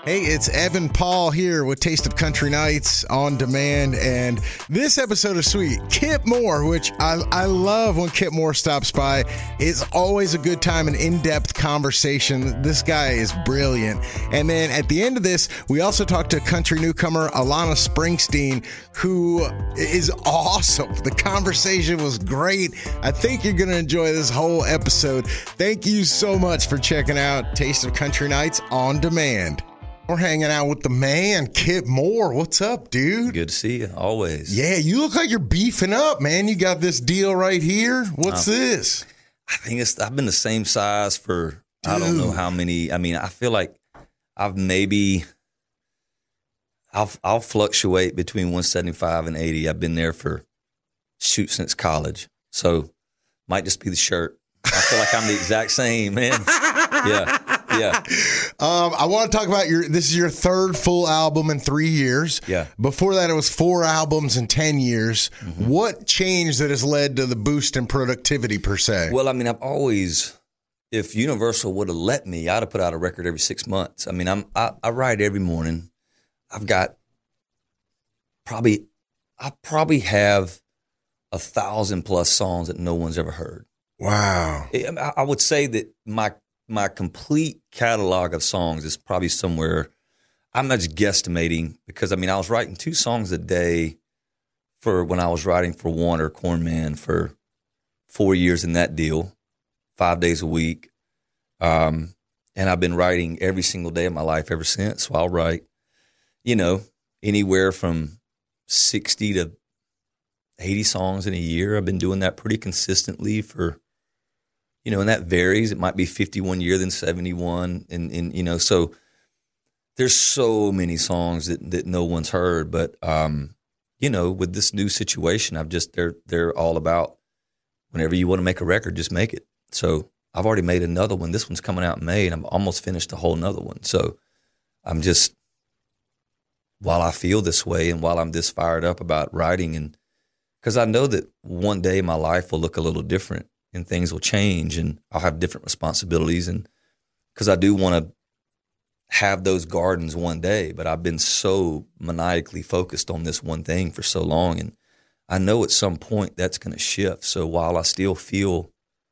Hey, it's Evan Paul here with Taste of Country Nights on demand, and this episode is sweet. Kip Moore, which I love when Kip Moore stops by. It's always a good time, an in-depth conversation. This guy is brilliant. And then at the end of this, we also talked to country newcomer Alana Springsteen, who is awesome. The conversation was great. I think you're going to enjoy this whole episode. Thank you so much for checking out Taste of Country Nights on demand. We're hanging out with the man, Kip Moore. What's up, dude? Good to see you, always. Yeah, you look like you're beefing up, man. You got this deal right here. What's this? I think I've been the same size for, I don't know how many. I mean, I feel like I'll fluctuate between 175 and 80. I've been there since college. So might just be the shirt. I feel like I'm the exact same, man. Yeah. I want to talk about this is your third full album in 3 years. Yeah. Before that, it was 4 albums in 10 years. Mm-hmm. What changed that has led to the boost in productivity per se? Well, I mean, if Universal would have let me, I'd have put out a record every 6 months. I mean, I write every morning. I probably have 1,000+ songs that no one's ever heard. Wow. I would say that my complete catalog of songs is probably somewhere, I'm not just guesstimating, because I mean, I was writing 2 songs a day for when I was writing for Warner Cornman for 4 years in that deal, 5 days a week. And I've been writing every single day of my life ever since. So I'll write, anywhere from 60 to 80 songs in a year. I've been doing that pretty consistently for, and that varies. It might be 51 year, then 71. And so there's so many songs that no one's heard. But, with this new situation, they're all about whenever you want to make a record, just make it. So I've already made another one. This one's coming out in May, and I'm almost finished a whole nother one. So I'm just, while I feel this way and while I'm this fired up about writing, and because I know that one day my life will look a little different and things will change and I'll have different responsibilities, and because I do want to have those gardens one day, but I've been so maniacally focused on this one thing for so long, and I know at some point that's going to shift. So while I still feel,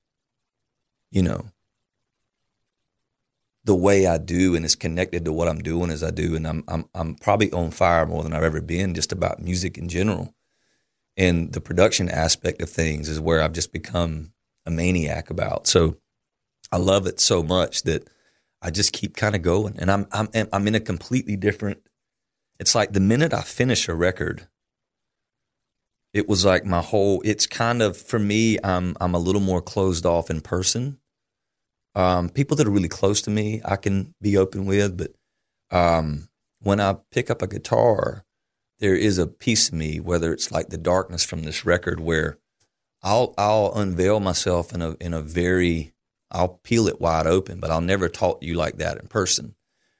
the way I do, and it's connected to what I'm doing as I do, and I'm probably on fire more than I've ever been just about music in general. And the production aspect of things is where I've just become a maniac about. So I love it so much that I just keep kind of going. And I'm in a completely different. It's like the minute I finish a record, it was like it's kind of, for me, I'm a little more closed off in person. People that are really close to me, I can be open with, but when I pick up a guitar, there is a piece of me, whether it's like the darkness from this record, where I'll unveil myself in a very, I'll peel it wide open, but I'll never talk to you like that in person.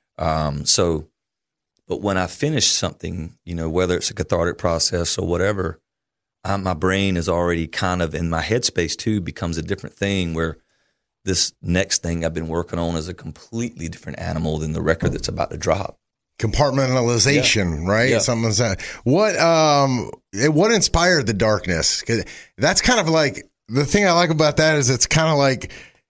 But when I finish something, whether it's a cathartic process or whatever, my brain is already kind of in my headspace too, becomes a different thing, where this next thing I've been working on is a completely different animal than the record that's about to drop. Compartmentalization, right? Yeah. Something like that. What inspired the darkness? 'Cause that's kind of like, the thing I like about that is it's kind of like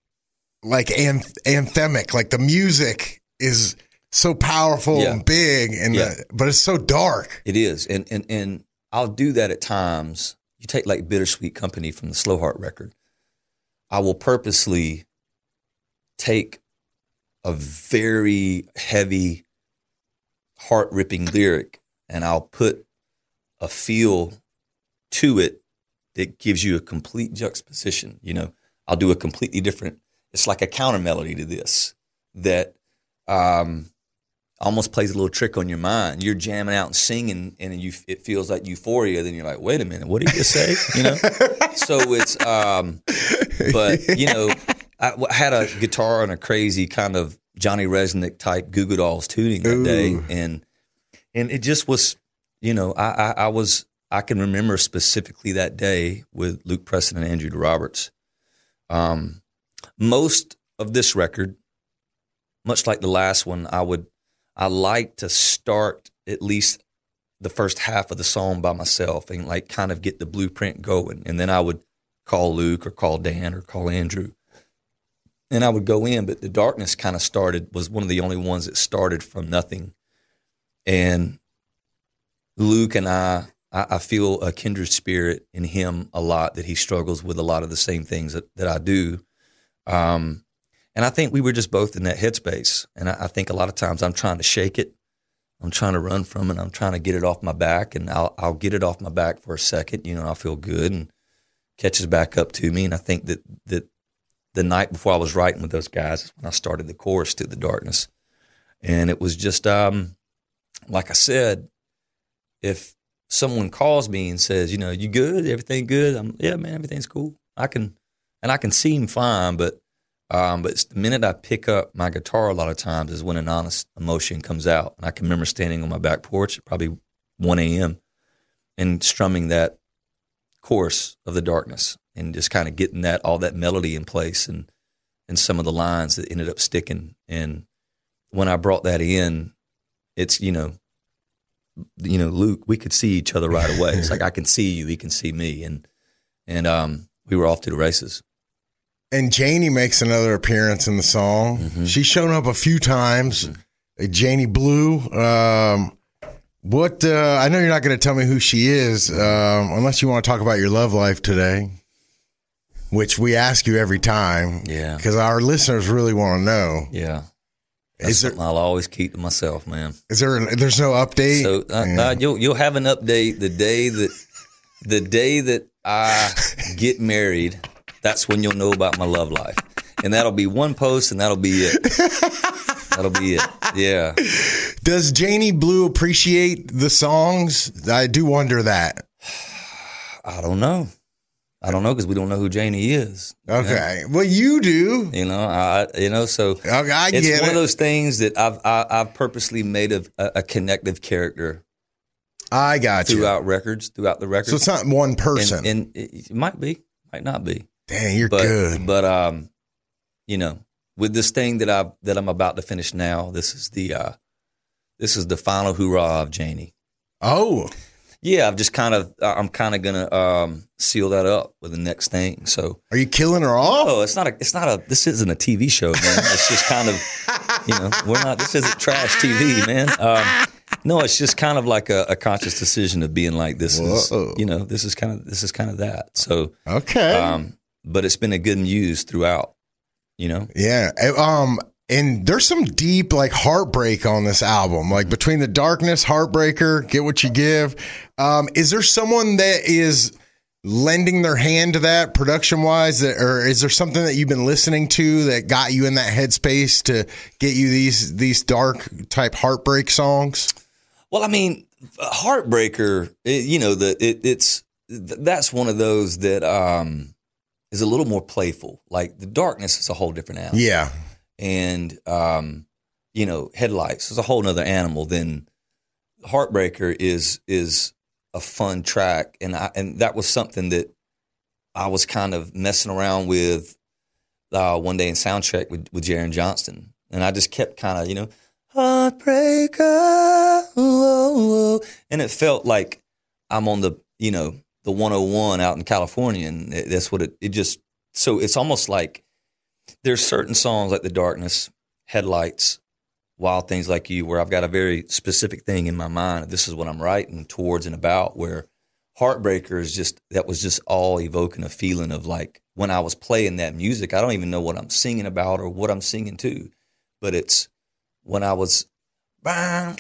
anthemic. Like the music is so powerful and big, but it's so dark. It is, and I'll do that at times. You take like Bittersweet Company from the Slow Heart record. I will purposely take a very heavy, heart-ripping lyric, and I'll put a feel to it that gives you a complete juxtaposition. I'll do a completely different, it's like a counter melody to this that almost plays a little trick on your mind. You're jamming out and singing, and it feels like euphoria. Then you're like, wait a minute, what did he just say? So it's, but I had a guitar and a crazy kind of Johnny Resnick type Goo Goo Dolls tuning that day, and it just was, I can remember specifically that day with Luke Preston and Andrew Roberts. Most of this record, much like the last one, I like to start at least the first half of the song by myself and like kind of get the blueprint going. And then I would call Luke or call Dan or call Andrew. And I would go in, but The Darkness kind of was one of the only ones that started from nothing. And Luke and I feel a kindred spirit in him a lot, that he struggles with a lot of the same things that I do. And I think we were just both in that headspace. And I think a lot of times I'm trying to shake it. I'm trying to run from it. I'm trying to get it off my back, and I'll get it off my back for a second, and I'll feel good and catches back up to me. And I think that the night before I was writing with those guys is when I started the chorus to The Darkness. And it was just, like I said, if someone calls me and says, you good? Everything good? Yeah, man, everything's cool. I can seem fine, but it's the minute I pick up my guitar a lot of times is when an honest emotion comes out. And I can remember standing on my back porch at probably 1 a.m. and strumming that chorus of The Darkness and just kind of getting all that melody in place and some of the lines that ended up sticking. And when I brought that in, it's, Luke, we could see each other right away. It's like, I can see you, he can see me. And we were off to the races. And Janie makes another appearance in the song. Mm-hmm. She's shown up a few times. Mm-hmm. Janie Blue. I know you're not going to tell me who she is, unless you want to talk about your love life today, which we ask you every time. Yeah. Because our listeners really want to know. Yeah. That's something I'll always keep to myself, man. There's no update? So you'll have an update the day that I get married. That's when you'll know about my love life. And that'll be one post, and that'll be it. That'll be it. Yeah. Does Janie Blue appreciate the songs? I do wonder that. I don't know because we don't know who Janie is. Okay. Well, you do. So it's one of those things that I've purposely made a connective character. I got you. Throughout the records. So it's not one person. And it might be, might not be. Dang, you're good. But with this thing that I'm about to finish now, this is the final hoorah of Janie. Oh. Yeah, I'm kind of gonna seal that up with the next thing. So, are you killing her off? Oh, this isn't a TV show, man. It's just kind of, this isn't trash TV, man. No, it's just kind of like a conscious decision of being like, this is kind of that. So, okay. But it's been a good muse throughout, Yeah. And there's some deep heartbreak on this album, between The Darkness, Heartbreaker, Get What You Give. Is there someone that is lending their hand to that production wise, or is there something that you've been listening to that got you in that headspace to get you these dark type heartbreak songs? Well, I mean, Heartbreaker, that's one of those that is a little more playful. Like The Darkness is a whole different animal. Yeah. And, Headlights is a whole nother animal. Then Heartbreaker is a fun track. And that was something that I was kind of messing around with one day in soundcheck with Jaron Johnston. And I just kept kind of, Heartbreaker, whoa, and it felt like I'm on the 101 out in California. And that's what it just, so it's almost like, there's certain songs like The Darkness, Headlights, Wild Things Like You, where I've got a very specific thing in my mind. This is what I'm writing towards and about, where Heartbreaker that was just all evoking a feeling of like when I was playing that music, I don't even know what I'm singing about or what I'm singing to, but it's when I was, I'm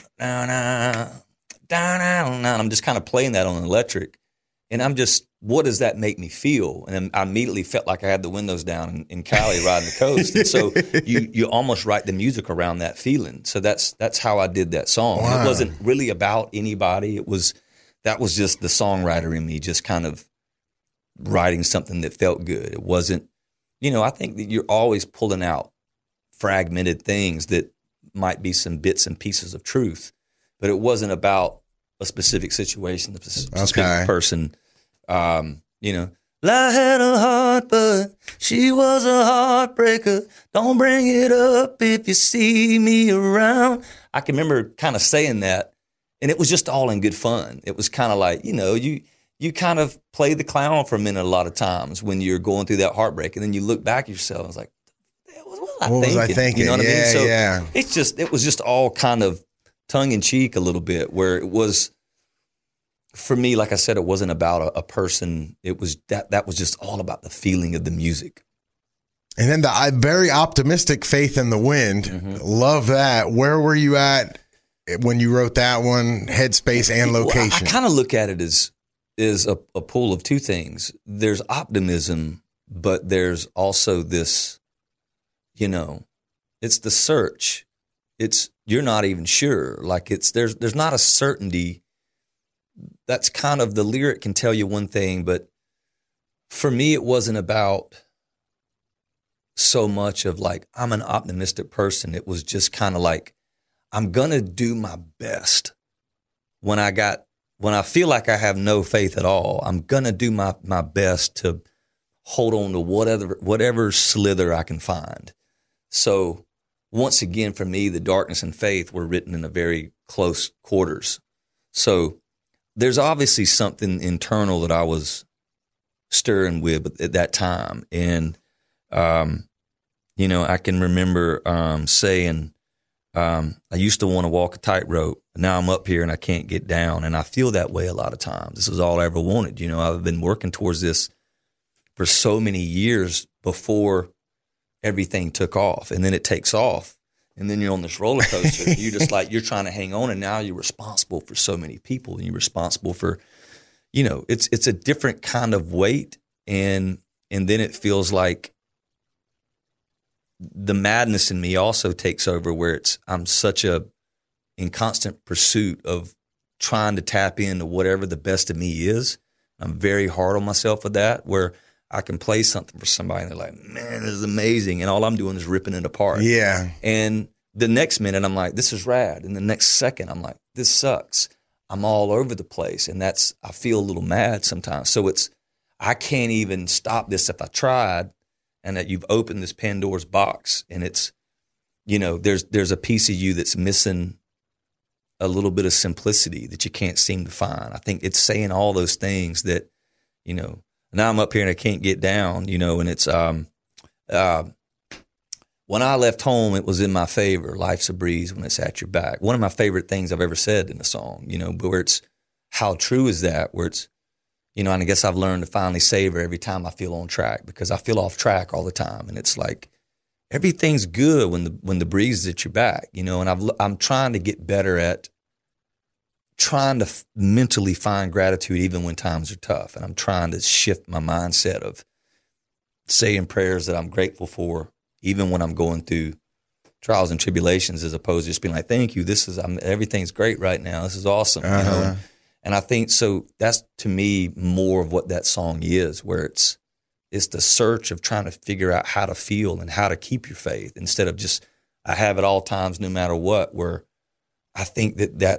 just kind of playing that on an electric. And I'm just, what does that make me feel? And I immediately felt like I had the windows down in Cali riding the coast. And so you almost write the music around that feeling. So that's how I did that song. Wow. It wasn't really about anybody. That was just the songwriter in me, just kind of writing something that felt good. It wasn't, I think that you're always pulling out fragmented things that might be some bits and pieces of truth, but it wasn't about a specific situation, a specific person. I had a heart, but she was a heartbreaker. Don't bring it up if you see me around. I can remember kind of saying that, and it was just all in good fun. It was kind of like, you kind of play the clown for a minute a lot of times when you're going through that heartbreak, and then you look back at yourself and it's like, what was I thinking? You know what I mean? So it was just all kind of tongue in cheek a little bit, where it was, for me, like I said, it wasn't about a person. It was that was just all about the feeling of the music. And then the very optimistic Faith in the Wind. Mm-hmm. Love that. Where were you at when you wrote that one? Headspace and location. Well, I kind of look at it as a pool of two things. There's optimism, but there's also this, it's the search. You're not even sure. Like there's not a certainty. That's kind of, the lyric can tell you one thing, but for me, it wasn't about so much of like, I'm an optimistic person. It was just kind of like, I'm going to do my best when I feel like I have no faith at all. I'm going to do my best to hold on to whatever slither I can find. So once again, for me, the darkness and faith were written in a very close quarters. So there's obviously something internal that I was stirring with at that time. And, I can remember saying, I used to want to walk a tightrope. Now I'm up here and I can't get down. And I feel that way a lot of times. This is all I ever wanted. I've been working towards this for so many years before everything took off. And then it takes off. And then you're on this roller coaster. You're just like, you're trying to hang on. And now you're responsible for so many people. And you're responsible for, it's a different kind of weight. And then it feels like the madness in me also takes over, where I'm in constant pursuit of trying to tap into whatever the best of me is. I'm very hard on myself with that, where I can play something for somebody and they're like, man, this is amazing. And all I'm doing is ripping it apart. Yeah. And the next minute I'm like, this is rad. And the next second I'm like, this sucks. I'm all over the place. And I feel a little mad sometimes. So I can't even stop this if I tried. And that you've opened this Pandora's box, and it's, there's a piece of you that's missing a little bit of simplicity that you can't seem to find. I think it's saying all those things that, now I'm up here and I can't get down, and it's, when I left home, it was in my favor. Life's a breeze when it's at your back. One of my favorite things I've ever said in a song, but where it's, how true is that? Where it's, and I guess I've learned to finally savor every time I feel on track, because I feel off track all the time. And it's like, everything's good when the breeze is at your back, and I'm trying to get better at trying to mentally find gratitude even when times are tough. And I'm trying to shift my mindset of saying prayers that I'm grateful for, even when I'm going through trials and tribulations, as opposed to just being like, thank you. Everything's great right now. This is awesome. Uh-huh. And I think so that's, to me, more of what that song is, where it's the search of trying to figure out how to feel and how to keep your faith, instead of just, I have it all times no matter what, where I think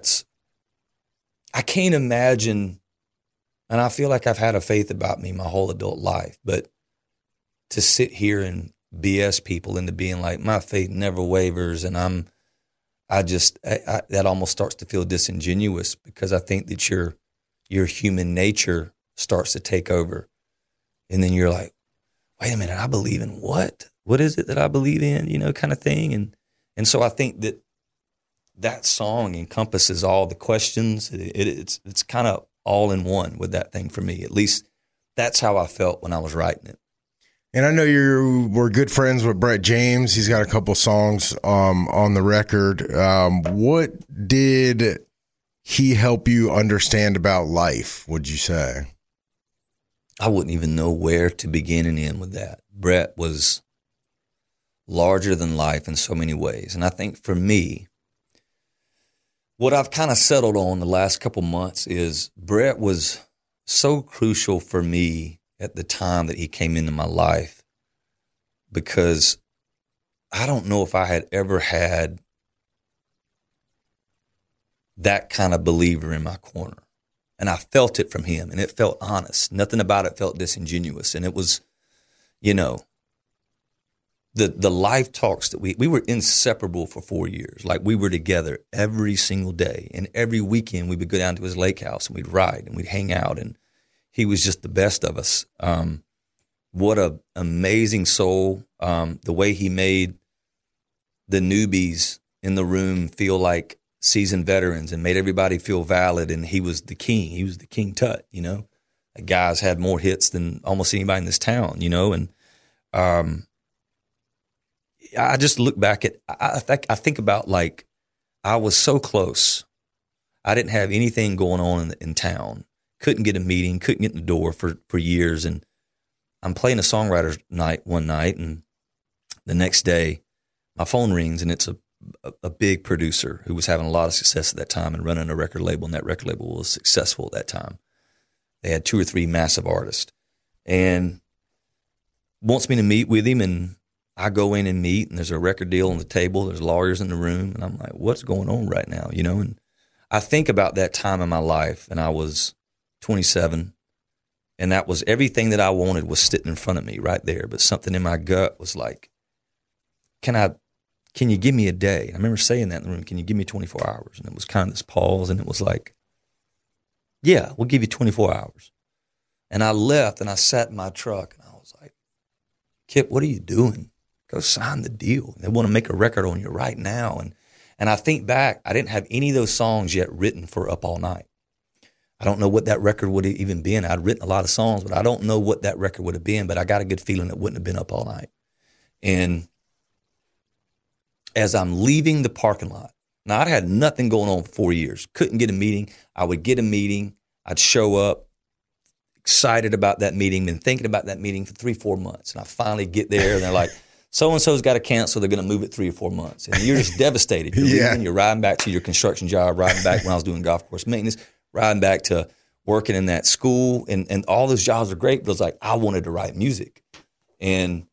I can't imagine, and I feel like I've had a faith about me my whole adult life, but to sit here and BS people into being like, my faith never wavers, and that almost starts to feel disingenuous, because I think that your human nature starts to take over. And then you're like, wait a minute, I believe in what? What is it that I believe in, kind of thing. And so I think that song encompasses all the questions. It's kind of all in one with that thing for me. At least that's how I felt when I was writing it. And I know you were good friends with Brett James. He's got a couple songs on the record. What did he help you understand about life, would you say? I wouldn't even know where to begin and end with that. Brett was larger than life in so many ways. And I think for me, what I've kind of settled on the last couple months is Brett was so crucial for me at the time that he came into my life, because I don't know if I had ever had that kind of believer in my corner. And I felt it from him, and it felt honest. Nothing about it felt disingenuous. And it was, you know, the life talks that we were inseparable for 4 years. Like, we were together every single day. And every weekend we would go down to his lake house and we'd ride and we'd hang out. And he was just the best of us. What a amazing soul. The way he made the newbies in the room feel like seasoned veterans and made everybody feel valid. And he was the king. He was the King Tut, you know. The guy's had more hits than almost anybody in this town, you know. And I just look back at, I think about, like, I was so close. I didn't have anything going on in town. Couldn't get a meeting, couldn't get in the door for years. And I'm playing a songwriter's night one night, and the next day my phone rings, and it's a big producer who was having a lot of success at that time and running a record label, and that record label was successful at that time. They had 2 or 3 massive artists, and wants me to meet with him. And I go in and meet, and there's a record deal on the table. There's lawyers in the room, and I'm like, what's going on right now, you know? And I think about that time in my life, and I was 27, and that was everything that I wanted was sitting in front of me right there. But something in my gut was like, can you give me a day? I remember saying that in the room, can you give me 24 hours? And it was kind of this pause, and it was like, yeah, we'll give you 24 hours. And I left, and I sat in my truck, and I was like, Kip, what are you doing? Go sign the deal. They want to make a record on you right now. And I think back, I didn't have any of those songs yet written for Up All Night. I don't know what that record would have even been. I'd written a lot of songs, but I don't know what that record would have been, but I got a good feeling it wouldn't have been Up All Night. And as I'm leaving the parking lot, now I'd had nothing going on for 4 years, couldn't get a meeting. I would get a meeting, I'd show up, excited about that meeting, been thinking about that meeting for 3-4 months. And I finally get there, and they're like, so-and-so's got to cancel, they're going to move it 3 or 4 months. And you're just devastated. You're leaving, you're riding back to your construction job, riding back when I was doing golf course maintenance, riding back to working in that school, and all those jobs are great, but it was like, I wanted to write music. And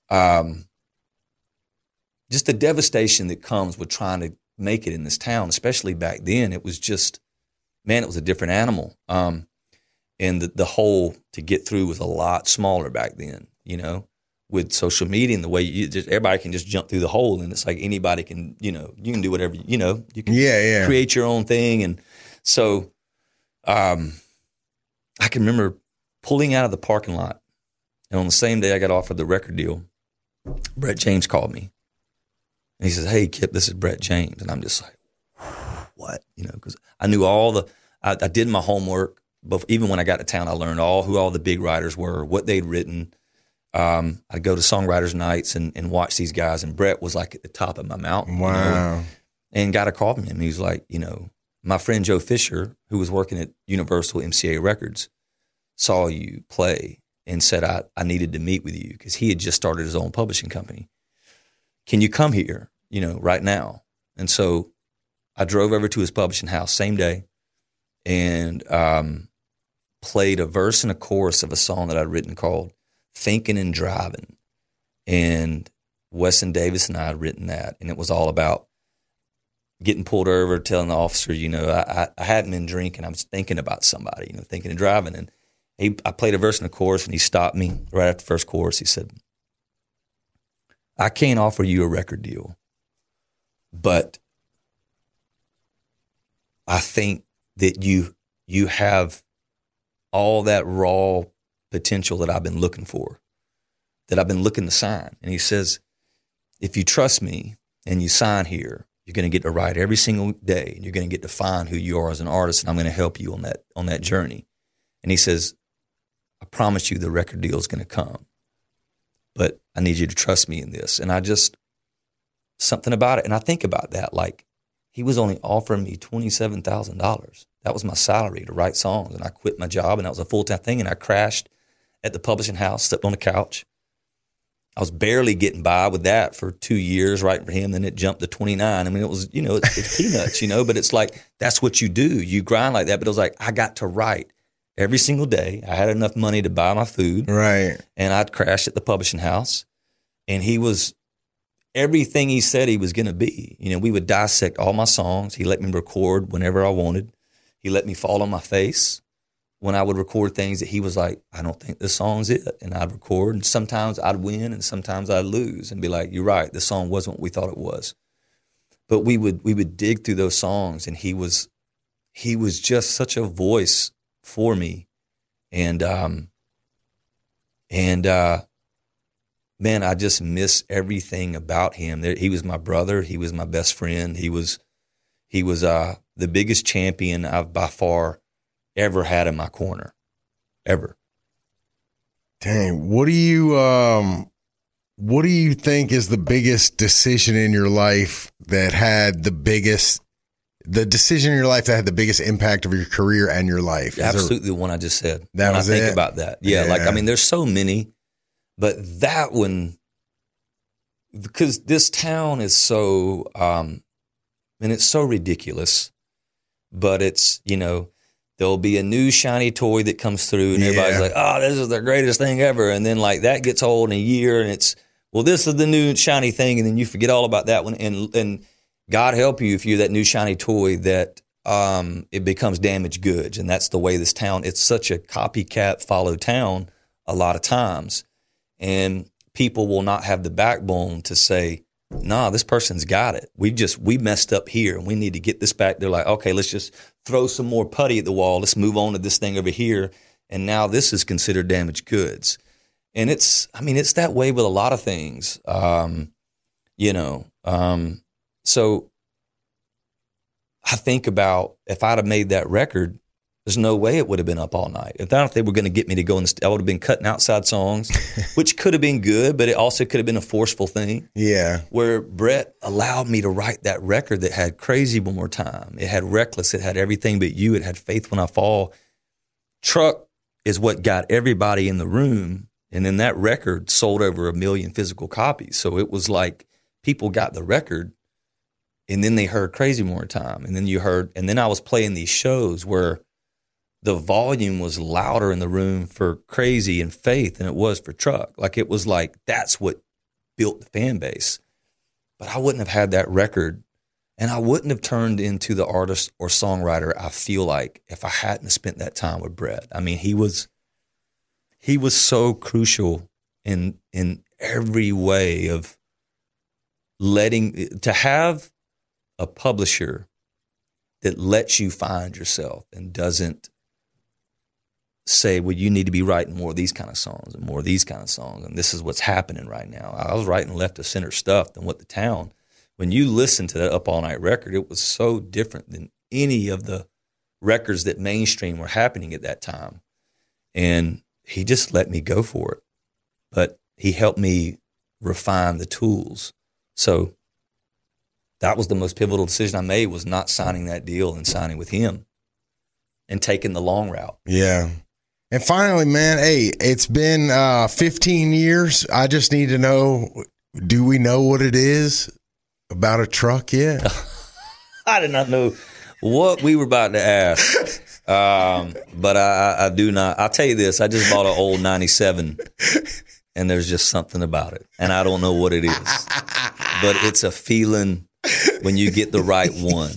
just the devastation that comes with trying to make it in this town, especially back then, it was just, man, it was a different animal. And the hole to get through was a lot smaller back then, you know, with social media and the way everybody can just jump through the hole, and it's like anybody can, you know, you can do whatever, you know, you can create your own thing. And so I can remember pulling out of the parking lot, and on the same day I got offered the record deal, Brett James called me, and he says, hey, Kip, this is Brett James. And I'm just like, what? You know, because I knew I did my homework, but even when I got to town, I learned who all the big writers were, what they'd written. I'd go to songwriters nights and watch these guys, and Brett was like at the top of my mountain. Wow. You know, and got a call from him. He was like, you know, my friend Joe Fisher, who was working at Universal MCA Records, saw you play and said I needed to meet with you because he had just started his own publishing company. Can you come here, you know, right now? And so I drove over to his publishing house same day and played a verse and a chorus of a song that I'd written called Thinking and Driving. And Weston Davis and I had written that, and it was all about getting pulled over, telling the officer, you know, I hadn't been drinking, I was thinking about somebody, you know, thinking and driving. And I played a verse and a chorus, and he stopped me right after the first chorus. He said, I can't offer you a record deal, but I think that you have all that raw potential that I've been looking for, that I've been looking to sign. And he says, if you trust me and you sign here, you're going to get to write every single day, and you're going to get to find who you are as an artist, and I'm going to help you on that journey. And he says, I promise you the record deal is going to come, but I need you to trust me in this. And I just, something about it, and I think about that, like he was only offering me $27,000. That was my salary to write songs, and I quit my job, and that was a full-time thing, and I crashed at the publishing house, slept on the couch. I was barely getting by with that for 2 years writing for him. Then it jumped to 29. I mean, it was, you know, it's peanuts, you know, but it's like, that's what you do. You grind like that. But it was like, I got to write every single day. I had enough money to buy my food. Right. And I'd crash at the publishing house. And he was everything he said he was going to be. You know, we would dissect all my songs. He let me record whenever I wanted. He let me fall on my face. when I would record things that he was like, I don't think this song's it. And I'd record, and sometimes I'd win and sometimes I'd lose and be like, you're right, the song wasn't what we thought it was. But we would dig through those songs, and he was just such a voice for me. And man, I just miss everything about him. He was my brother. He was my best friend. He was the biggest champion I've by far ever had in my corner, ever. Dang, what do you think is the biggest decision in your life that had the biggest impact of your career and your life? Absolutely, the one I just said. That was it? I think about that. Yeah, like, I mean, there's so many, but that one, because this town is so, and it's so ridiculous, but it's, you know, there'll be a new shiny toy that comes through and everybody's like, oh, this is the greatest thing ever. And then like that gets old in a year and it's, well, this is the new shiny thing. And then you forget all about that one. And God help you if you're that new shiny toy that it becomes damaged goods. And that's the way this town, it's such a copycat follow town a lot of times. And people will not have the backbone to say, nah, this person's got it. We messed up here and we need to get this back. They're like, okay, let's just throw some more putty at the wall. Let's move on to this thing over here. And now this is considered damaged goods. And it's that way with a lot of things, so I think about if I'd have made that record, there's no way it would have been up all night. If they were going to get me to go I would have been cutting outside songs, which could have been good, but it also could have been a forceful thing. Yeah. Where Brett allowed me to write that record that had Crazy One More Time. It had Reckless. It had Everything But You. It had Faith When I Fall. Truck is what got everybody in the room. And then that record sold over 1 million physical copies. So it was like people got the record and then they heard Crazy One More Time. And then I was playing these shows where the volume was louder in the room for Crazy and Faith than it was for Truck. Like it was like, that's what built the fan base. But I wouldn't have had that record and I wouldn't have turned into the artist or songwriter I feel like if I hadn't spent that time with Brett. I mean, he was so crucial in every way of to have a publisher that lets you find yourself and doesn't say, well, you need to be writing more of these kind of songs and more of these kind of songs. And this is what's happening right now. I was writing left of center stuff than what the town. When you listen to that Up All Night record, it was so different than any of the records that mainstream were happening at that time. And he just let me go for it. But he helped me refine the tools. So that was the most pivotal decision I made, was not signing that deal and signing with him and taking the long route. Yeah. And finally, man, hey, it's been 15 years. I just need to know, do we know what it is about a truck yet? I did not know what we were about to ask. But I do not. I'll tell you this. I just bought an old 97 and there's just something about it. And I don't know what it is. But it's a feeling when you get the right one.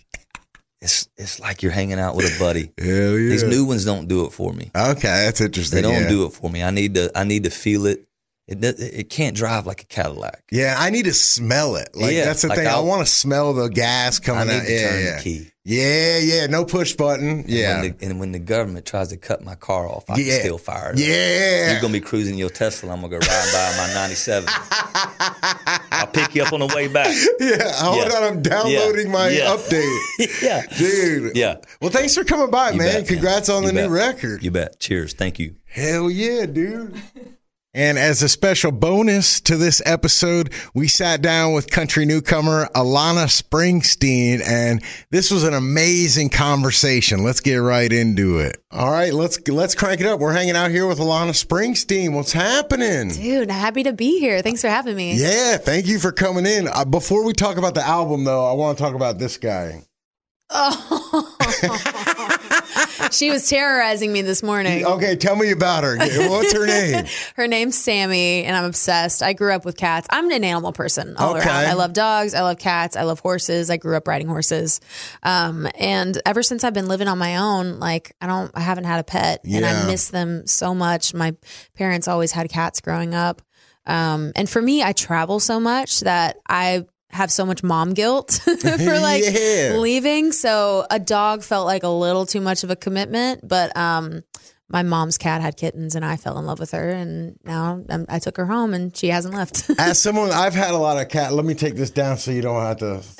It's like you're hanging out with a buddy. Hell yeah. These new ones don't do it for me. Okay, that's interesting. They don't do it for me. I need to feel it. It can't drive like a Cadillac. Yeah, I need to smell it. That's the thing. I want to smell the gas coming out. I need to turn the key. Yeah. No push button. Yeah. And when the government tries to cut my car off, I can still fire it. Yeah. You're going to be cruising your Tesla. I'm going to go ride by my 97. I'll pick you up on the way back. Yeah. Hold on. I'm downloading my update. Yeah. Dude. Yeah. Well, thanks for coming by, man. Bet, Congrats on the new record. You bet. Cheers. Thank you. Hell yeah, dude. And as a special bonus to this episode, we sat down with country newcomer Alana Springsteen, and this was an amazing conversation. Let's get right into it. All right, let's crank it up. We're hanging out here with Alana Springsteen. What's happening? Dude, happy to be here. Thanks for having me. Yeah, thank you for coming in. Before we talk about the album, though, I want to talk about this guy. Oh, She was terrorizing me this morning. Okay, tell me about her. What's her name? Her name's Sammy, and I'm obsessed. I grew up with cats. I'm an animal person all around. I love dogs. I love cats. I love horses. I grew up riding horses. And ever since I've been living on my own, like I haven't had a pet, and I miss them so much. My parents always had cats growing up. And for me, I travel so much that I have so much mom guilt for like leaving. So a dog felt like a little too much of a commitment, but my mom's cat had kittens and I fell in love with her, and now I took her home and she hasn't left. As someone, I've had a lot of cats. Let me take this down so you don't have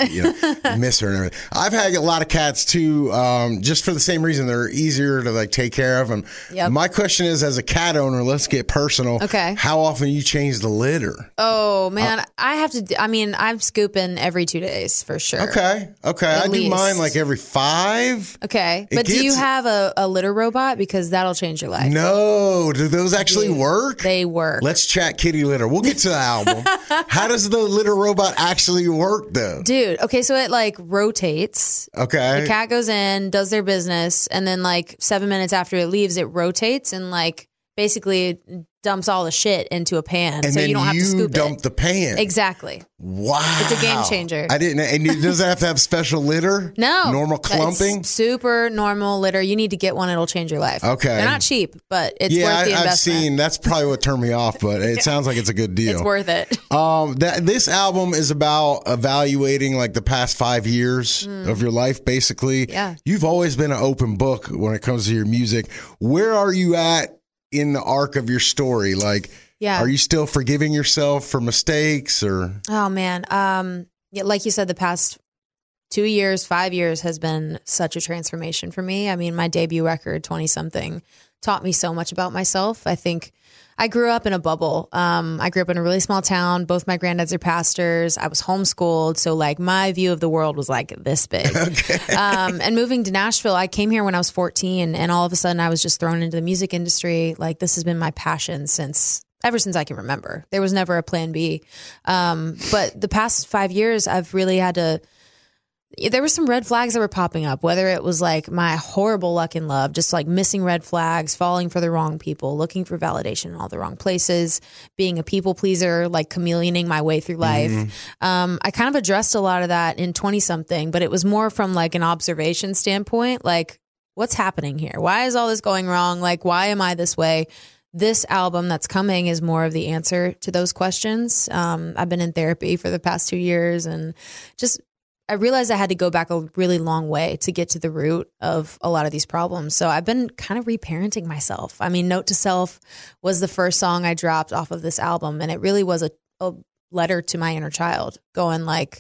to miss her and everything. I've had a lot of cats too, just for the same reason. They're easier to like take care of. And my question is, as a cat owner, let's get personal. Okay. How often you change the litter? Oh man, I have to. I'm scooping every 2 days for sure. Okay. I do mine like every 5. Okay. But do you have a litter robot? Because that'll change your life. No. Do those actually work? They work. Let's chat kitty litter. We'll get to the album. How does the litter robot actually work though? Dude, okay, so it like rotates. Okay. The cat goes in, does their business, and then like 7 minutes after it leaves, it rotates and like basically dumps all the shit into a pan, and so you don't have to scoop it. You dump the pan. Exactly. Wow. It's a game changer. I didn't. And it doesn't have to have special litter? No. Normal clumping? It's super normal litter. You need to get one. It'll change your life. Okay. They're not cheap, but it's worth the investment. I've seen. That's probably what turned me off, but it sounds like it's a good deal. It's worth it. This album is about evaluating like the past 5 years of your life, basically. Yeah. You've always been an open book when it comes to your music. Where are you at in the arc of your story? Like, are you still forgiving yourself for mistakes or? Oh man. Like you said, the past 2 years, 5 years has been such a transformation for me. I mean, my debut record, 20 something, taught me so much about myself. I think I grew up in a bubble. I grew up in a really small town. Both my granddads are pastors. I was homeschooled. So like my view of the world was like this big. Okay. And moving to Nashville, I came here when I was 14 and all of a sudden I was just thrown into the music industry. Like this has been my passion ever since I can remember. There was never a plan B. But the past 5 years, I've really had to, there were some red flags that were popping up, whether it was like my horrible luck in love, just like missing red flags, falling for the wrong people, looking for validation in all the wrong places, being a people pleaser, like chameleoning my way through life. I kind of addressed a lot of that in 20 something, but it was more from like an observation standpoint, like what's happening here? Why is all this going wrong? Like, why am I this way? This album that's coming is more of the answer to those questions. I've been in therapy for the past 2 years and I realized I had to go back a really long way to get to the root of a lot of these problems. So I've been kind of reparenting myself. I mean, Note to Self was the first song I dropped off of this album. And it really was a letter to my inner child going like,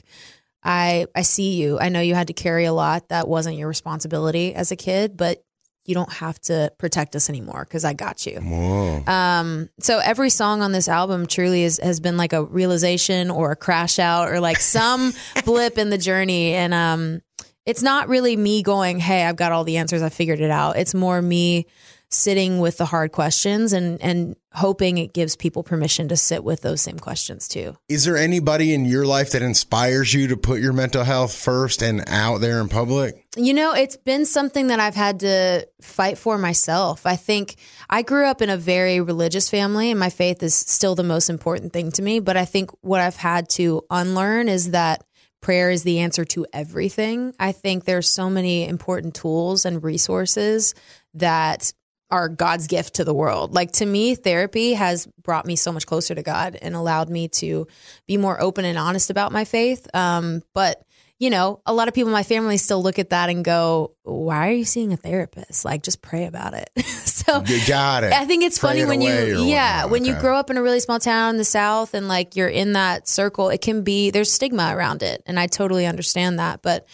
I see you. I know you had to carry a lot that wasn't your responsibility as a kid, but you don't have to protect us anymore because I got you. Whoa. So every song on this album truly has been like a realization or a crash out or like some blip in the journey. And it's not really me going, hey, I've got all the answers. I figured it out. It's more me sitting with the hard questions and hoping it gives people permission to sit with those same questions too. Is there anybody in your life that inspires you to put your mental health first and out there in public? You know, it's been something that I've had to fight for myself. I think I grew up in a very religious family and my faith is still the most important thing to me. But I think what I've had to unlearn is that prayer is the answer to everything. I think there's so many important tools and resources that are God's gift to the world. Like to me, therapy has brought me so much closer to God and allowed me to be more open and honest about my faith. But you know, a lot of people in my family still look at that and go, why are you seeing a therapist? Like, just pray about it. So you got it. I think it's Pray funny it when away you grow up in a really small town in the South and like you're in that circle, it can be, there's stigma around it. And I totally understand that. But,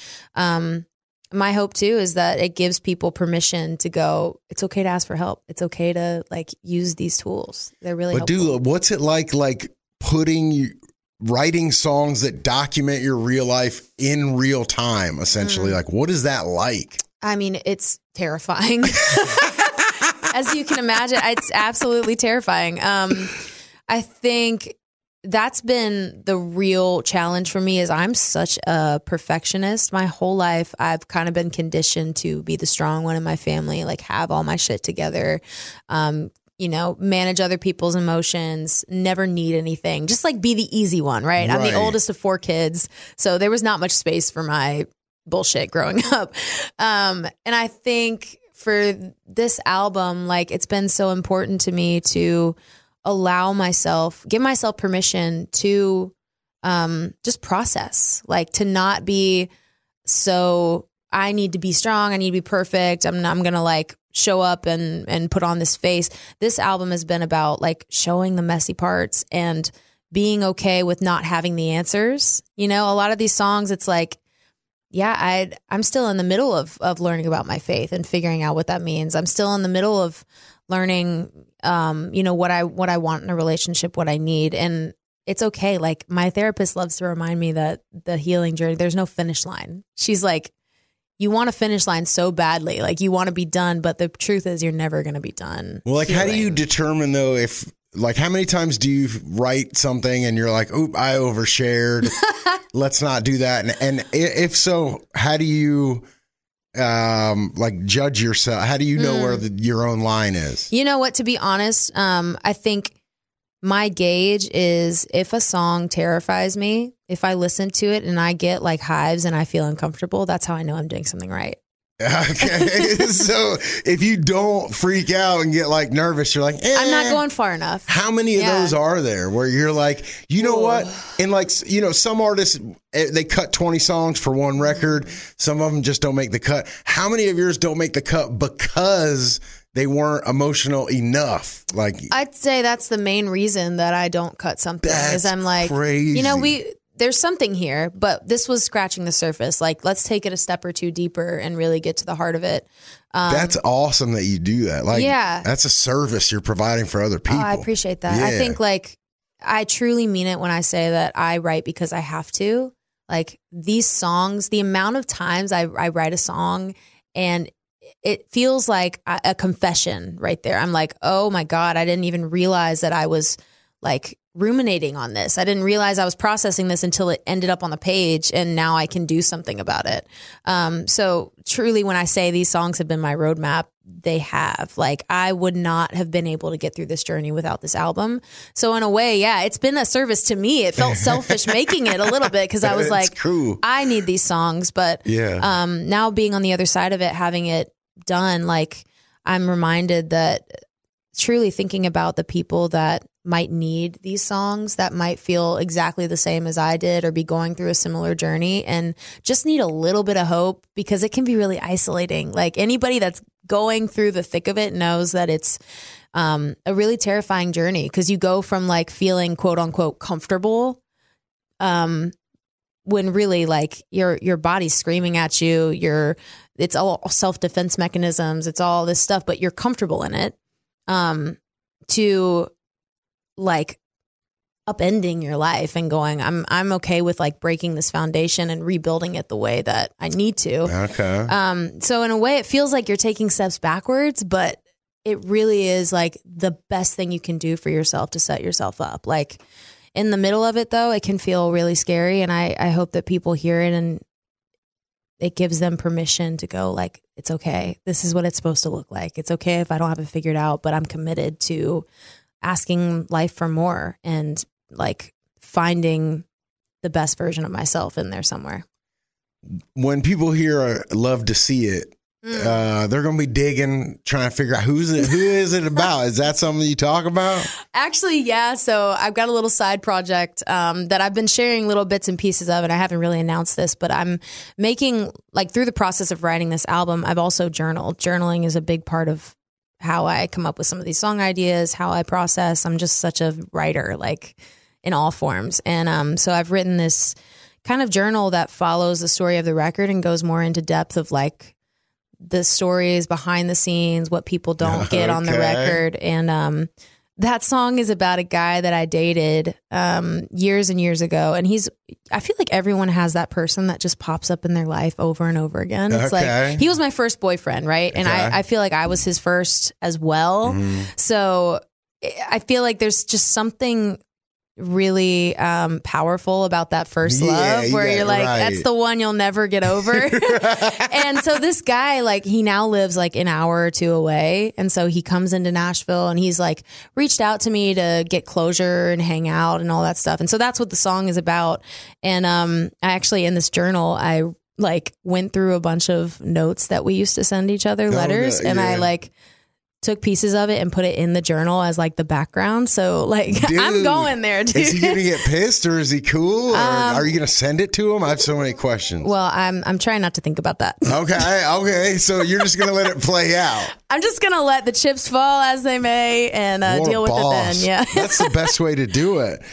my hope too is that it gives people permission to go, it's okay to ask for help. It's okay to like use these tools. They're really helpful. Dude, what's it like writing songs that document your real life in real time, essentially? Like, what is that like? I mean, it's terrifying. As you can imagine, it's absolutely terrifying. I think that's been the real challenge for me is I'm such a perfectionist. My whole life, I've kind of been conditioned to be the strong one in my family, like have all my shit together, manage other people's emotions, never need anything, just like be the easy one, right? I'm the oldest of 4 kids. So there was not much space for my bullshit growing up. And I think for this album, like it's been so important to me to give myself permission to just process, like to not be so I need to be strong. I need to be perfect. I'm going to like show up and put on this face. This album has been about like showing the messy parts and being okay with not having the answers. A lot of these songs, it's like, yeah, I'm still in the middle of learning about my faith and figuring out what that means. I'm still in the middle of learning, what I want in a relationship, what I need. And it's okay. Like my therapist loves to remind me that the healing journey, there's no finish line. She's like, you want a finish line so badly. Like you want to be done, but the truth is you're never going to be done. Well, like healing. How do you determine though, if like, how many times do you write something and you're like, oop, I overshared. Let's not do that. And if so, how do you like judge yourself? How do you know where your own line is? You know what, to be honest, I think my gauge is if a song terrifies me, if I listen to it and I get like hives and I feel uncomfortable, that's how I know I'm doing something right. Okay. So if you don't freak out and get like nervous, you're like, I'm not going far enough. How many of those are there where you're like, you know what? And like, some artists, they cut 20 songs for one record. Some of them just don't make the cut. How many of yours don't make the cut because they weren't emotional enough? Like, I'd say that's the main reason that I don't cut something is I'm like, crazy. There's something here, but this was scratching the surface. Like, let's take it a step or two deeper and really get to the heart of it. That's awesome that you do that. Like, that's a service you're providing for other people. Oh, I appreciate that. Yeah. I think like I truly mean it when I say that I write because I have to. Like these songs, the amount of times I write a song and it feels like a confession right there. I'm like, oh my God, I didn't even realize that I was like ruminating on this. I didn't realize I was processing this until it ended up on the page and now I can do something about it. So truly when I say these songs have been my roadmap, they have. Like I would not have been able to get through this journey without this album. So in a way, yeah, it's been a service to me. It felt selfish making it a little bit because I was like, cool. I need these songs. But now being on the other side of it, having it done, like I'm reminded that truly thinking about the people that might need these songs, that might feel exactly the same as I did or be going through a similar journey and just need a little bit of hope because it can be really isolating. Like anybody that's going through the thick of it knows that it's a really terrifying journey because you go from like feeling quote unquote comfortable when really like your body's screaming at you, it's all self-defense mechanisms, it's all this stuff, but you're comfortable in it, to like upending your life and going, I'm okay with like breaking this foundation and rebuilding it the way that I need to. Okay. So in a way it feels like you're taking steps backwards, but it really is like the best thing you can do for yourself to set yourself up. Like in the middle of it though, it can feel really scary. And I hope that people hear it and it gives them permission to go like, it's okay. This is what it's supposed to look like. It's okay if I don't have it figured out, but I'm committed to asking life for more and like finding the best version of myself in there somewhere. When people hear Love to See It, they're going to be digging, trying to figure out who is it about? Is that something you talk about? Actually, yeah. So I've got a little side project that I've been sharing little bits and pieces of, and I haven't really announced this, but I'm making, like through the process of writing this album, I've also journaled. Journaling is a big part of how I come up with some of these song ideas, how I process. I'm just such a writer, like in all forms. And so I've written this kind of journal that follows the story of the record and goes more into depth of like the stories behind the scenes, what people don't get on the record. And that song is about a guy that I dated years and years ago. And I feel like everyone has that person that just pops up in their life over and over again. It's like, he was my first boyfriend, right? And I feel like I was his first as well. Mm-hmm. So I feel like there's just something really powerful about that first love, where you're like, that's the one you'll never get over. And so this guy, like, he now lives like an hour or two away, and so he comes into Nashville, and he's like reached out to me to get closure and hang out and all that stuff. And so that's what the song is about. And I actually, in this journal, I like went through a bunch of notes that we used to send each other, letters, and I like took pieces of it and put it in the journal as like the background. So like, dude, I'm going there, dude. Is he going to get pissed, or is he cool? Or are you going to send it to him? I have so many questions. Well, I'm trying not to think about that. Okay. So you're just going to let it play out. I'm just going to let the chips fall as they may and deal with it then. Yeah. That's the best way to do it.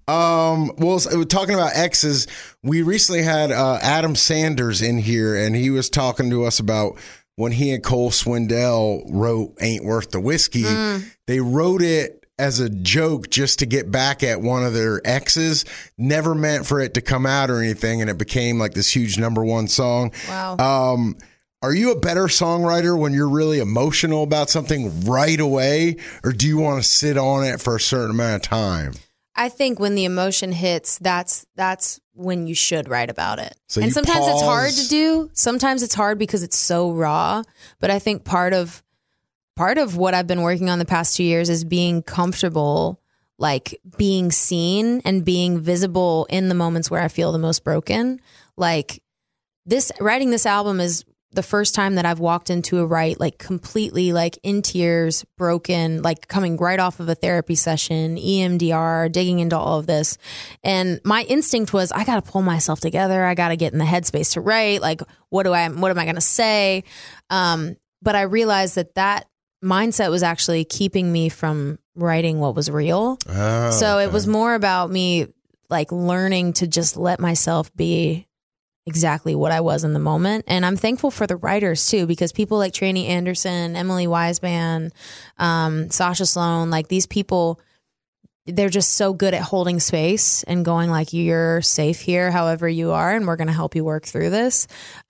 Well, talking about exes, we recently had Adam Sanders in here, and he was talking to us about when he and Cole Swindell wrote Ain't Worth the Whiskey. They wrote it as a joke just to get back at one of their exes, never meant for it to come out or anything, and it became like this huge #1 song. Wow. Are you a better songwriter when you're really emotional about something right away, or do you want to sit on it for a certain amount of time? I think when the emotion hits, that's when you should write about it. So and sometimes pause. It's hard to do. Sometimes it's hard because it's so raw. But I think part of what I've been working on the past 2 years is being comfortable, like being seen and being visible in the moments where I feel the most broken. Like writing this album is the first time that I've walked into a write like completely like in tears, broken, like coming right off of a therapy session, EMDR, digging into all of this. And my instinct was, I got to pull myself together. I got to get in the headspace to write. Like, what am I going to say? But I realized that mindset was actually keeping me from writing what was real. So it was more about me like learning to just let myself be exactly what I was in the moment. And I'm thankful for the writers too, because people like Tranny Anderson, Emily Wiseman, Sasha Sloan, like these people, they're just so good at holding space and going like, you're safe here, however you are, and we're going to help you work through this.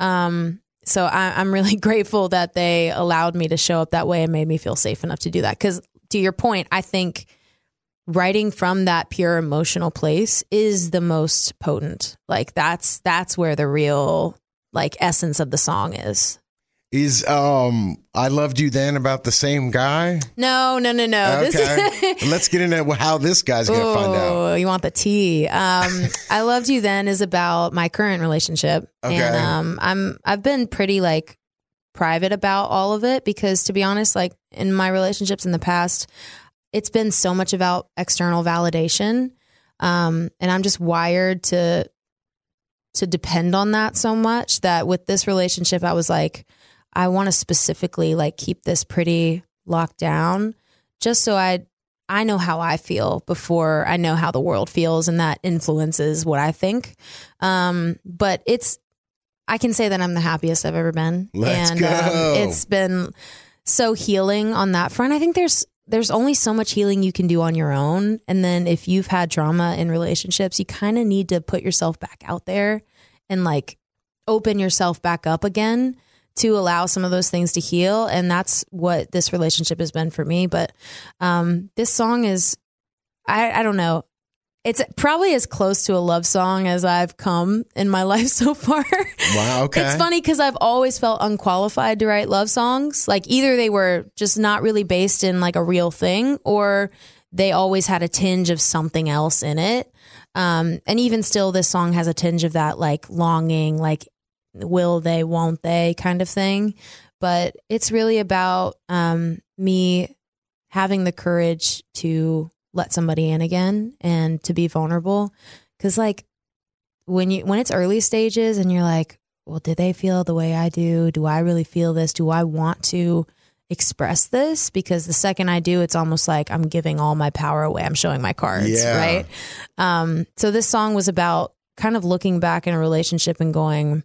So I'm really grateful that they allowed me to show up that way and made me feel safe enough to do that. Because to your point, I think writing from that pure emotional place is the most potent. Like that's where the real like essence of the song is. Is I Loved You Then about the same guy? No. Okay. Let's get into how this guy's going to find out. You want the tea. I Loved You Then is about my current relationship. Okay. And I've been pretty like private about all of it because, to be honest, like in my relationships in the past, it's been so much about external validation. And I'm just wired to depend on that so much that with this relationship, I was like, I want to specifically like keep this pretty locked down just so I know how I feel before I know how the world feels, and that influences what I think. But I can say that I'm the happiest I've ever been. Let's go. It's been so healing on that front. I think there's only so much healing you can do on your own. And then if you've had trauma in relationships, you kind of need to put yourself back out there and like open yourself back up again to allow some of those things to heal. And that's what this relationship has been for me. But this song is, I don't know. It's probably as close to a love song as I've come in my life so far. Wow, okay. It's funny because I've always felt unqualified to write love songs. Like either they were just not really based in like a real thing, or they always had a tinge of something else in it. And even still, this song has a tinge of that like longing, like will they, won't they kind of thing. But it's really about me having the courage to let somebody in again and to be vulnerable. Cause like when it's early stages and you're like, well, did they feel the way I do? Do I really feel this? Do I want to express this? Because the second I do, it's almost like I'm giving all my power away. I'm showing my cards. Yeah. Right. So this song was about kind of looking back in a relationship and going,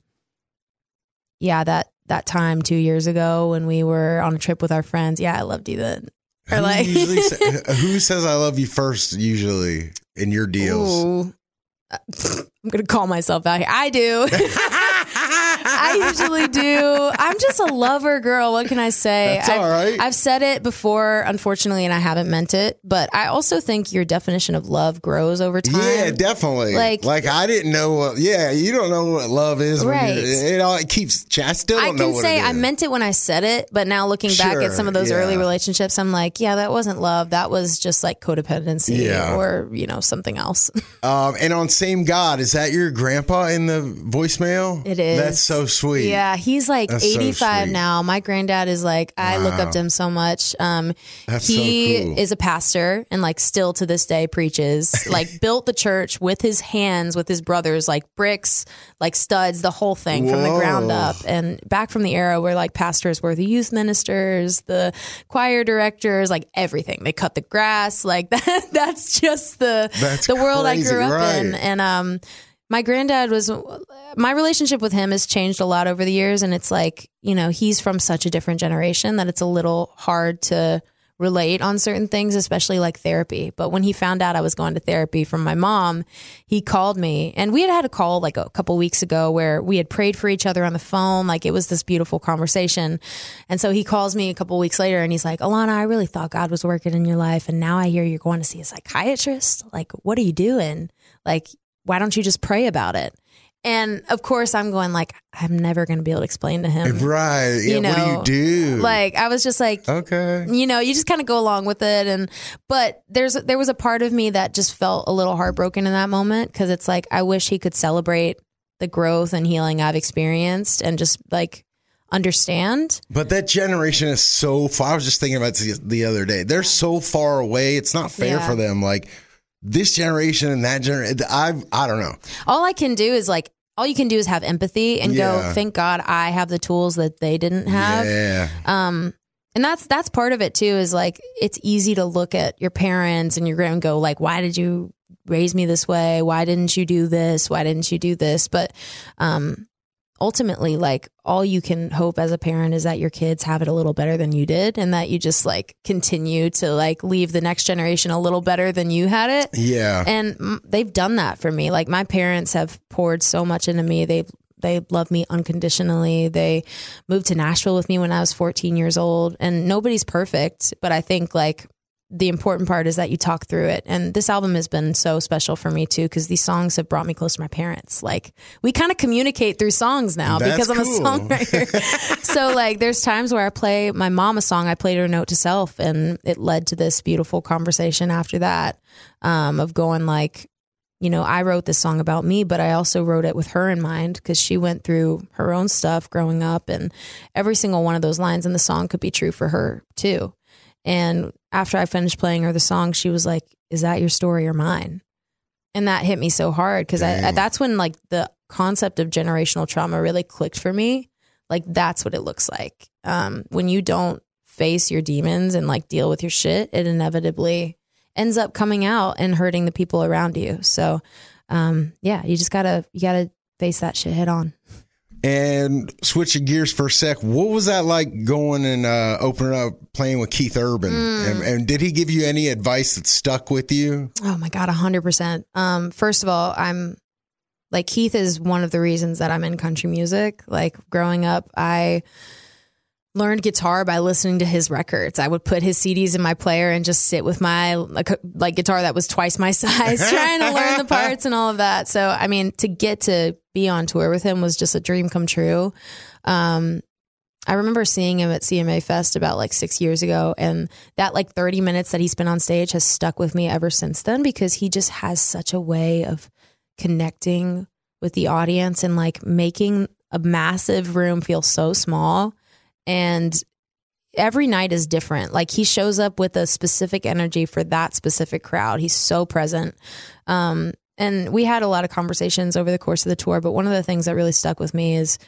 yeah, that time 2 years ago when we were on a trip with our friends. Yeah. I loved you then. Or like, who says I love you first usually in your deals? Ooh, I'm going to call myself out here. I do. I usually do. I'm just a lover girl. What can I say? That's all right. I've said it before, unfortunately, and I haven't meant it. But I also think your definition of love grows over time. Yeah, definitely. Like I didn't know what, you don't know what love is. Right. It keeps, I still don't know what it is. I can say I meant it when I said it, but now looking back at some of those early relationships, I'm like, yeah, that wasn't love. That was just like codependency or, something else. And on Same God, is that your grandpa in the voicemail? It is. That's so sweet. Yeah, he's like That's 85 so now. My granddad is like, I look up to him so much. That's he so cool. is a pastor and like still to this day preaches, like built the church with his hands, with his brothers, like bricks, like studs, the whole thing from the ground up. And back from the era where like pastors were the youth ministers, the choir directors, like everything. They cut the grass. Like that's just the world I grew up in. And my granddad my relationship with him has changed a lot over the years. And it's like, he's from such a different generation that it's a little hard to relate on certain things, especially like therapy. But when he found out I was going to therapy from my mom, he called me, and we had a call like a couple weeks ago where we had prayed for each other on the phone. Like it was this beautiful conversation. And so he calls me a couple weeks later and he's like, Alana, I really thought God was working in your life. And now I hear you're going to see a psychiatrist. Like, what are you doing? Like, why don't you just pray about it? And of course I'm going like, I'm never going to be able to explain to him. Right. Yeah. What do you do? Like, I was just like, okay, you just kind of go along with it. But there was a part of me that just felt a little heartbroken in that moment. 'Cause it's like, I wish he could celebrate the growth and healing I've experienced and just like understand. But that generation is so far. I was just thinking about this the other day. They're so far away. It's not fair for them. Like, this generation and that generation, I don't know. All you can do is have empathy and go, thank God I have the tools that they didn't have. Yeah. And that's part of it too, is like, it's easy to look at your parents and you're going to go like, why did you raise me this way? Why didn't you do this? Why didn't you do this? But, ultimately, like, all you can hope as a parent is that your kids have it a little better than you did, and that you just like continue to like leave the next generation a little better than you had it. Yeah. And they've done that for me. Like, my parents have poured so much into me. They love me unconditionally. They moved to Nashville with me when I was 14 years old, and nobody's perfect, but I think like the important part is that you talk through it. And this album has been so special for me too, because these songs have brought me close to my parents. Like, we kind of communicate through songs now. That's because I'm cool. a songwriter. So like, there's times where I play my mom a song, I played her Note to Self, and it led to this beautiful conversation after that, of going like, I wrote this song about me, but I also wrote it with her in mind, because she went through her own stuff growing up, and every single one of those lines in the song could be true for her too. And after I finished playing her the song, she was like, is that your story or mine? And that hit me so hard, because that's when like the concept of generational trauma really clicked for me. Like, that's what it looks like. When you don't face your demons and like deal with your shit, it inevitably ends up coming out and hurting the people around you. So you just gotta face that shit head on. And switching gears for a sec, what was that like going and opening up, playing with Keith Urban? And did he give you any advice that stuck with you? Oh my God, 100%. First of all, Keith is one of the reasons that I'm in country music. Like, growing up, I learned guitar by listening to his records. I would put his CDs in my player and just sit with my like guitar that was twice my size, trying to learn the parts and all of that. So, I mean, to get to be on tour with him was just a dream come true. I remember seeing him at CMA Fest about like 6 years ago, and that like 30 minutes that he spent on stage has stuck with me ever since then, because he just has such a way of connecting with the audience and like making a massive room feel so small. And every night is different. Like, he shows up with a specific energy for that specific crowd. He's so present. And we had a lot of conversations over the course of the tour, but one of the things that really stuck with me is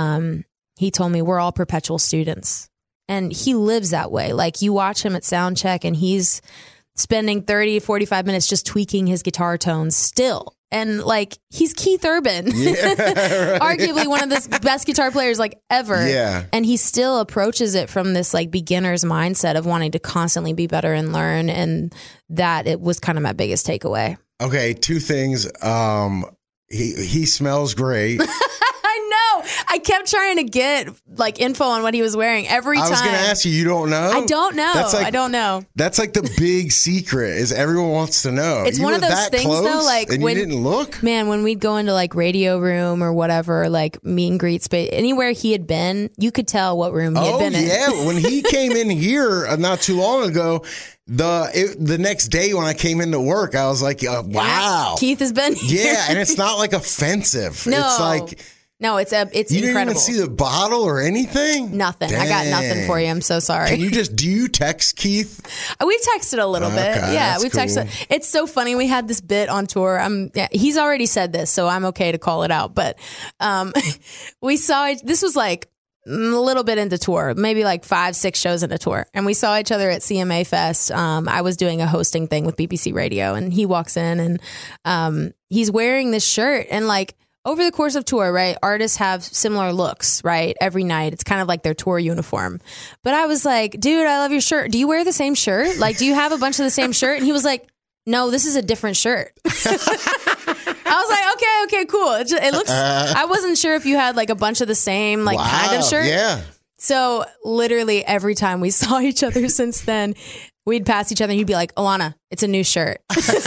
he told me we're all perpetual students. And he lives that way. Like, you watch him at sound check and he's spending 30, 45 minutes just tweaking his guitar tones still. And like, he's Keith Urban, arguably one of the best guitar players like ever. Yeah. And he still approaches it from this like beginner's mindset of wanting to constantly be better and learn. And that it was kind of my biggest takeaway. Okay, 2 things. He smells great. I know. I kept trying to get like info on what he was wearing every time. I was going to ask you. You don't know? I don't know. I don't know. That's like the big secret is everyone wants to know. It's one of those things though, like and when you didn't look. Man, when we'd go into like Radio Room or whatever, like meet and greet space, anywhere he had been, you could tell what room he had been in. Oh yeah, when he came in here not too long ago. The next day when I came into work, I was like, wow. Keith has been here. Yeah, and it's not like offensive. No. It's like... No, it's you incredible. You didn't even see the bottle or anything? Nothing. Dang. I got nothing for you. I'm so sorry. Do you text Keith? We've texted a little bit. Yeah, we've texted. It's so funny. We had this bit on tour. He's already said this, so I'm okay to call it out. But we saw this was like a little bit into tour, maybe like 5-6 shows in a tour. And we saw each other at CMA Fest. I was doing a hosting thing with BBC Radio and he walks in and he's wearing this shirt and like over the course of tour, right? Artists have similar looks, right? Every night. It's kind of like their tour uniform. But I was like, dude, I love your shirt. Do you wear the same shirt? Like, do you have a bunch of the same shirt? And he was like, no, this is a different shirt. I was like, okay, cool. It looks, I wasn't sure if you had like a bunch of the same like kind of shirt. Yeah. So literally every time we saw each other since then, we'd pass each other and he'd be like, Alana, it's a new shirt.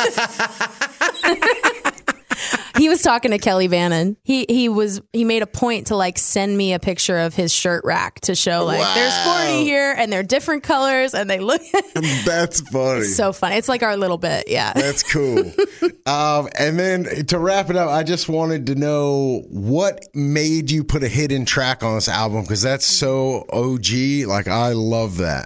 He was talking to Kelly Bannon. He made a point to like send me a picture of his shirt rack to show like there's 40 here and they're different colors and they look. That's funny. It's so funny. It's like our little bit. Yeah. That's cool. And then to wrap it up, I just wanted to know what made you put a hidden track on this album because that's so OG. Like I love that.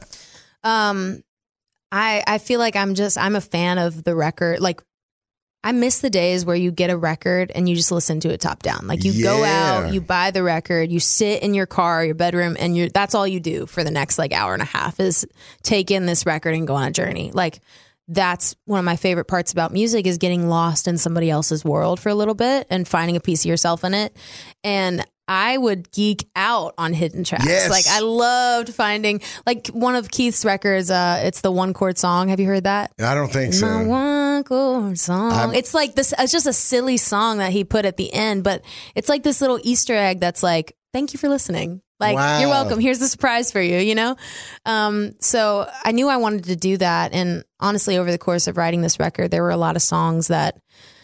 I feel like I'm a fan of the record. Like I miss the days where you get a record and you just listen to it top down. Like you go out, you buy the record, you sit in your car, your bedroom, and that's all you do for the next like hour and a half is take in this record and go on a journey. Like that's one of my favorite parts about music is getting lost in somebody else's world for a little bit and finding a piece of yourself in it. And I would geek out on hidden tracks. Yes. Like I loved finding like one of Keith's records. It's the One Chord Song. Have you heard that? I don't think so. My one chord song. It's like this. It's just a silly song that he put at the end, but it's like this little Easter egg that's like, "Thank you for listening." Like you're welcome. Here's the surprise for you. You know. So I knew I wanted to do that, and honestly, over the course of writing this record, there were a lot of songs that,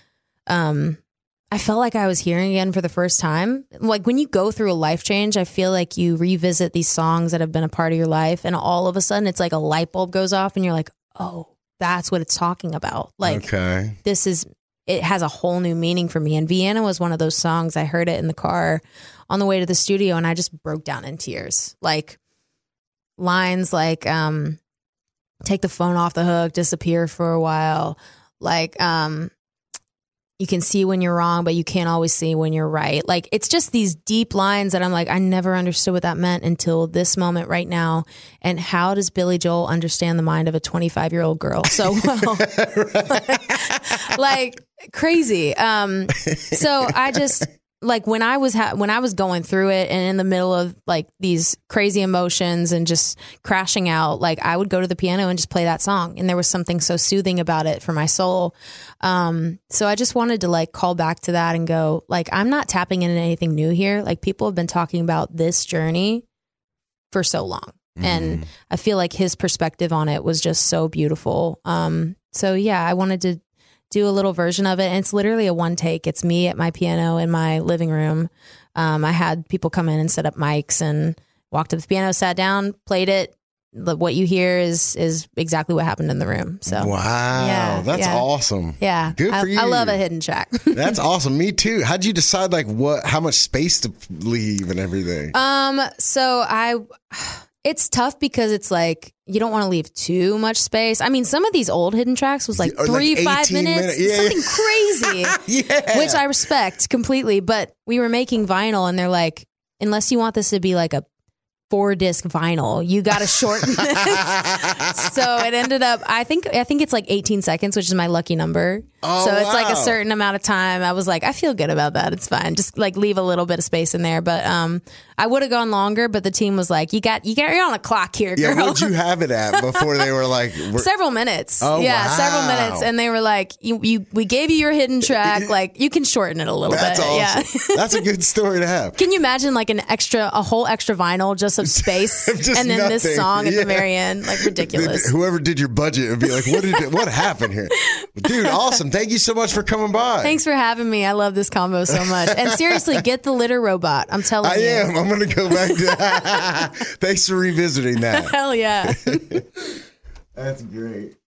I felt like I was hearing again for the first time. Like when you go through a life change, I feel like you revisit these songs that have been a part of your life and all of a sudden it's like a light bulb goes off and you're like, oh, that's what it's talking about. Like it has a whole new meaning for me. And Vienna was one of those songs. I heard it in the car on the way to the studio and I just broke down in tears. Like lines like, take the phone off the hook, disappear for a while. Like, you can see when you're wrong, but you can't always see when you're right. Like, it's just these deep lines that I'm like, I never understood what that meant until this moment right now. And how does Billy Joel understand the mind of a 25-year-old girl so well? Like, crazy. So I just... Like when I was going through it and in the middle of like these crazy emotions and just crashing out, like I would go to the piano and just play that song. And there was something so soothing about it for my soul. So I just wanted to like call back to that and go like, I'm not tapping into anything new here. Like people have been talking about this journey for so long. And I feel like his perspective on it was just so beautiful. So yeah, I wanted to do a little version of it. And it's literally a one take. It's me at my piano in my living room. I had people come in and set up mics and walked up to the piano, sat down, played it. What you hear is exactly what happened in the room. So wow, that's awesome. Yeah, good for you. I love a hidden track. That's awesome. Me too. How'd you decide like how much space to leave and everything? It's tough because it's like you don't want to leave too much space. I mean, some of these old hidden tracks was like 3-5 minutes, something crazy, which I respect completely. But we were making vinyl, and they're like, unless you want this to be like a 4-disc vinyl, you got to shorten this. So it ended up, I think it's like 18 seconds, which is my lucky number. Oh, so it's like wow. a certain amount of time. I was like, I feel good about that. It's fine. Just like leave a little bit of space in there. But I would have gone longer, but the team was like, you're on a clock here, girl. Yeah, what'd you have it at before they were like... Several minutes. Oh, yeah, wow. several minutes. And they were like, we gave you your hidden track. Like, you can shorten it a little That's bit. awesome. Yeah. That's a good story to have. Can you imagine like a whole extra vinyl just of space Just and then this nothing. song at Yeah. the very end? Like, ridiculous. Whoever did your budget would be like, what happened here? Dude, awesome. Thank you so much for coming by. Thanks for having me. I love this combo so much. And seriously, get the litter robot. I'm telling you. I am. I'm going to go back to that. Thanks for revisiting that. Hell yeah. That's great.